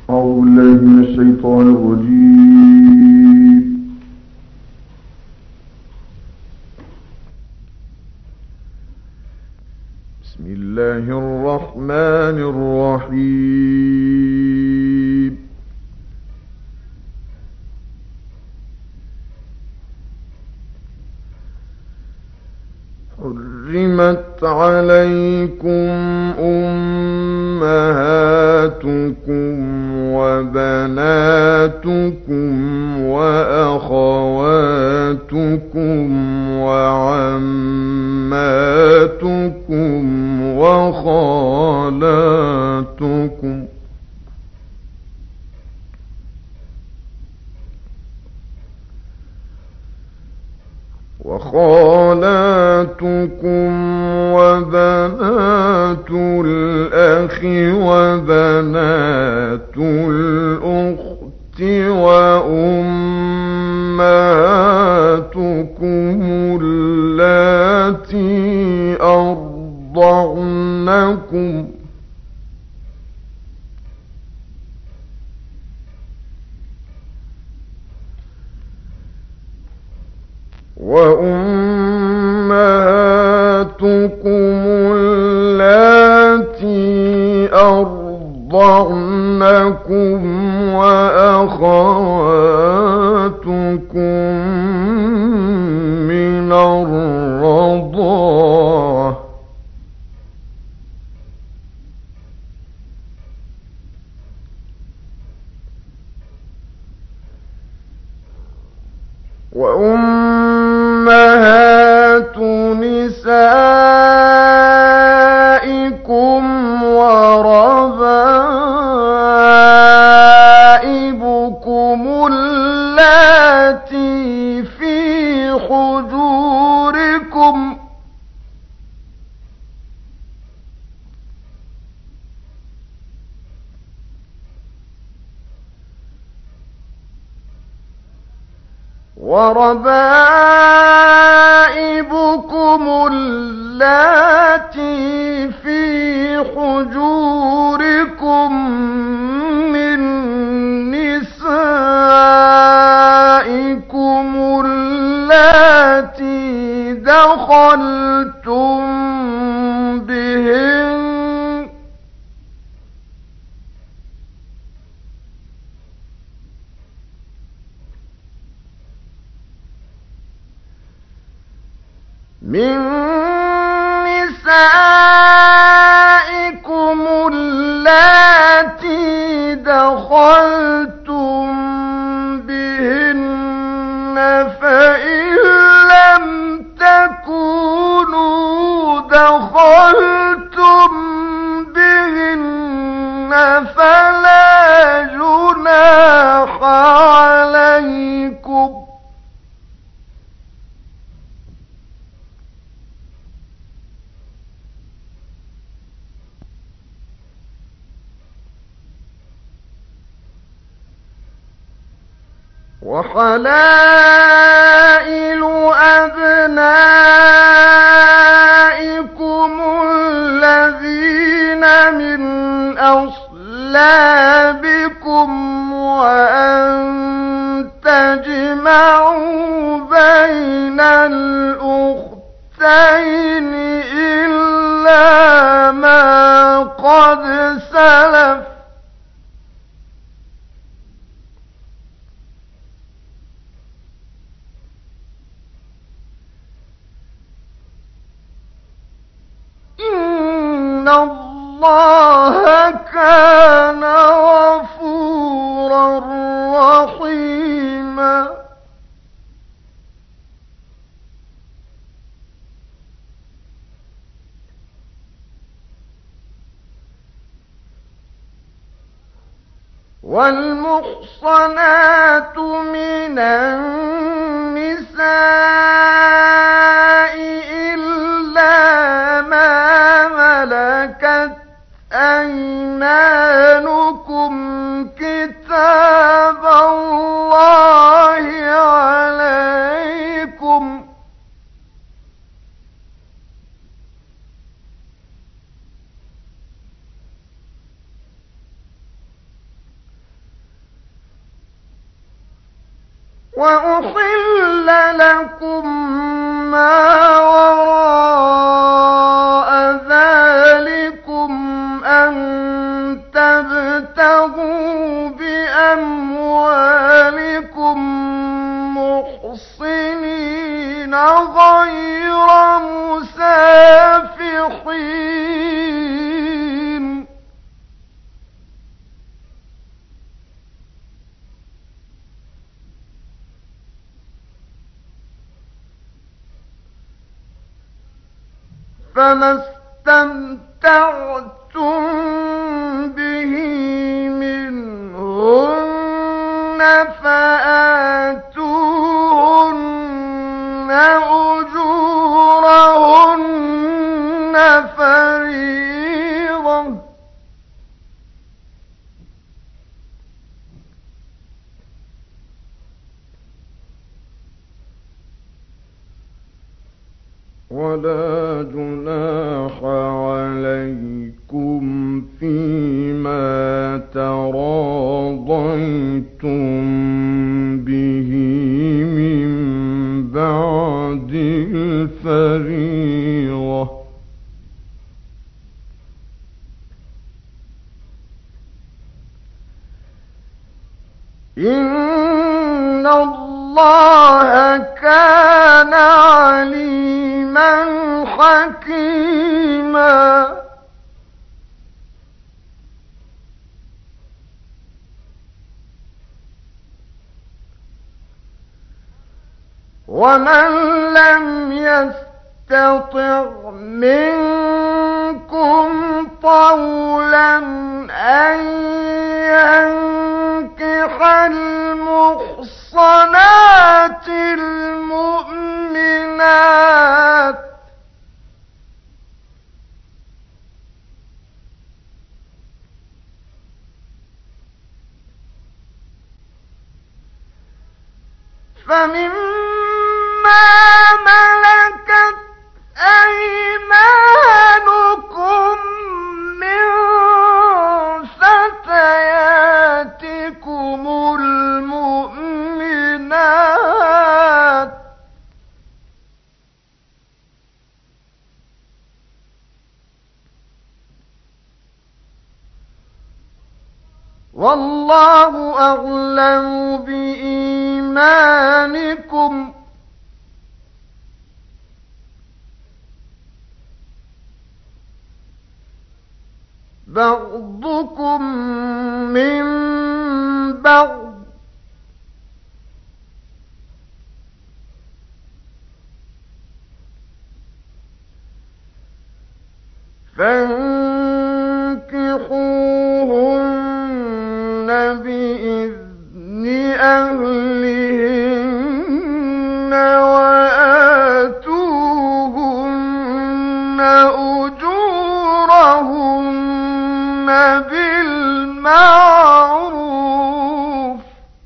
أعوذ بالله من الشيطان الرجيم. بسم الله الرحمن الرحيم. حرمت عليكم أمهاتكم وبناتكم وأخواتكم وعماتكم وخالاتكم وبنات الأخ وبنات الأخت وأمهاتكم اللاتي أرضعنكم وأخواتكم من الرضاعة وأمهات نسائكم وربائبكم اللاتي في حجوركم اللاتي في حجوركم من نسائكم اللاتي دخلتم بهن من نسائكم اللاتي دخلتم بهن فإن لم تكونوا دخلتم بهن فلا جناح عليكم وحلائل أبنائكم الذين من أصلابكم وأن تجمعوا بين الأختين إلا ما قد سلف إن الله كان غفورا رحيما. والمحصنات من النساء إلا ما ملكت أيمانكم كتاب الله عليكم وأحل لكم ما وراء ذلكم أن تبتغوا بأموالكم محصنين غير مسافحين. فما استمتعتم به منهن فآتوهن أجورهن فريضة. ولا جناح عليكم فيما تراضيتم به من بعد الفريضة. إن الله كان عليما حكيما. ومن لم يستطع منكم طولا أن ينكح المحصنات المؤمنات فمما ملكت أيمانكم من فتياتكم المؤمنات والله أعلم بإيمانكم بعضكم من بعض فانكحوهن بإذن أهلهن وآتوهن أجورهن بالمعروف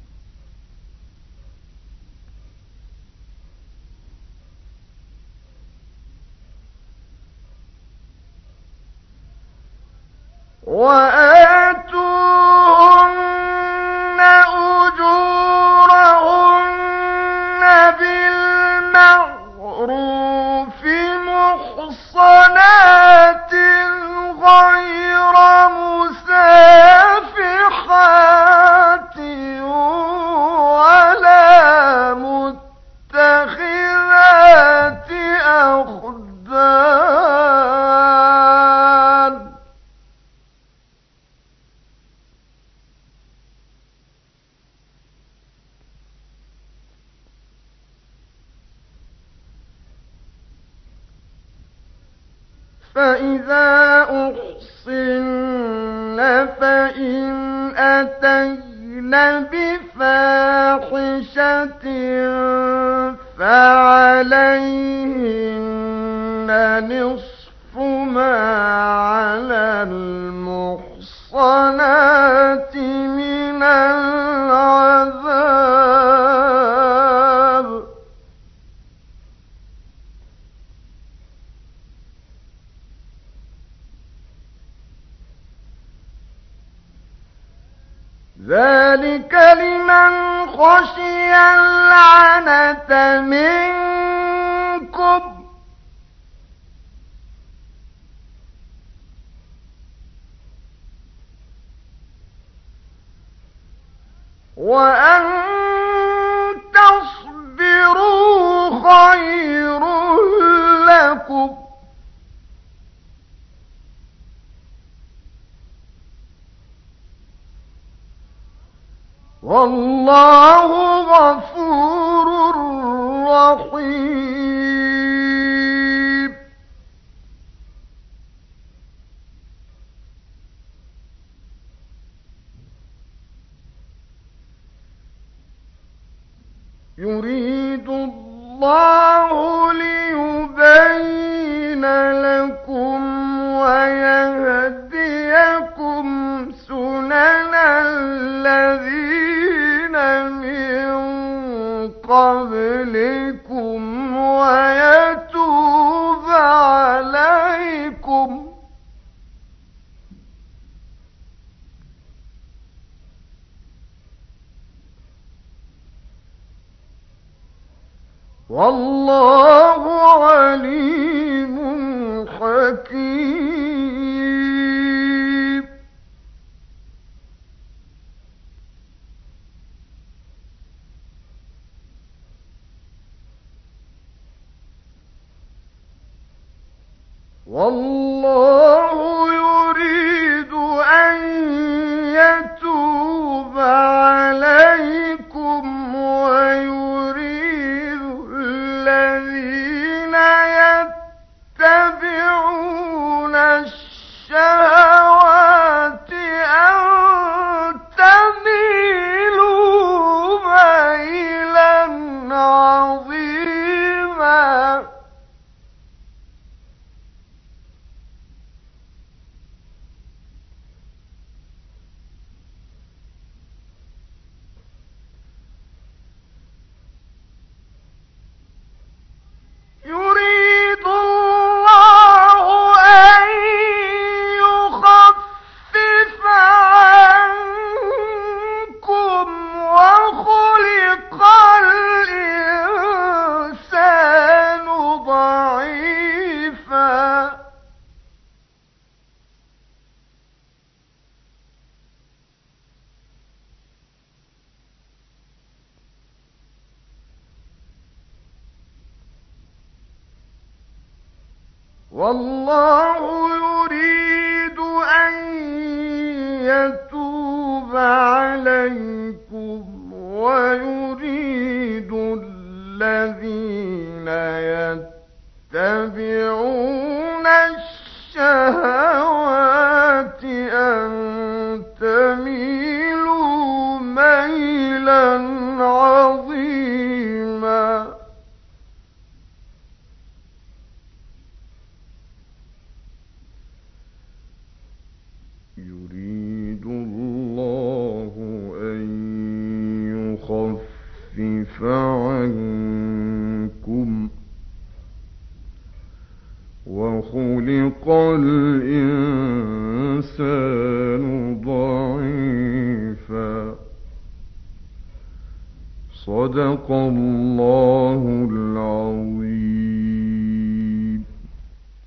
وآتوهن أجورهن بالمعروف محصنات غير مسافحات ولا متخذات أخدان. فإذا أحصن فإن أتين بفاحشة فعليهن نصف ما على المحصنات من العذاب. ذلك لمن خشي العنة منكم وأن تصبروا خير لكم والله غفور رحيم يريد الله ليبين لكم ويهديكم سنن الذين من قبلكم ويتوب عليكم والله عليم حكيم والله يريد أن يتوب عليكم ويريد الذين يتبعون الشهوات أن تميلوا ميلا عظيما يريد الله أن يخفف عنكم وخلق الإنسان ضعيفا والله يريد أن يتوب عليكم ويريد الذين يتبعون الشهوات أن تميلوا ميلا عظيما يريد الله أن يخفف عنكم وخلق الإنسان ضعيفا صدق الله العظيم